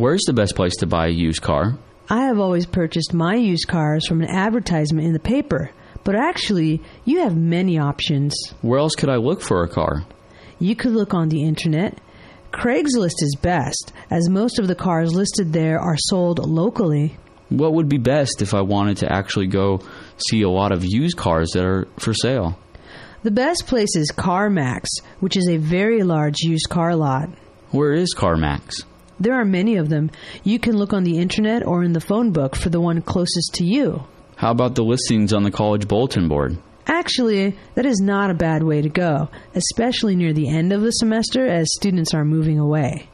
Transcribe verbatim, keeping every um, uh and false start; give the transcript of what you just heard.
Where's the best place to buy a used car? I have always purchased my used cars from an advertisement in the paper, but actually, you have many options. Where else could I look for a car? You could look on the internet. Craigslist is best, as most of the cars listed there are sold locally. What would be best if I wanted to actually go see a lot of used cars that are for sale? The best place is CarMax, which is a very large used car lot. Where is CarMax? There are many of them. You can look on the internet or in the phone book for the one closest to you. How about the listings on the college bulletin board? Actually, that is not a bad way to go, especially near the end of the semester as students are moving away.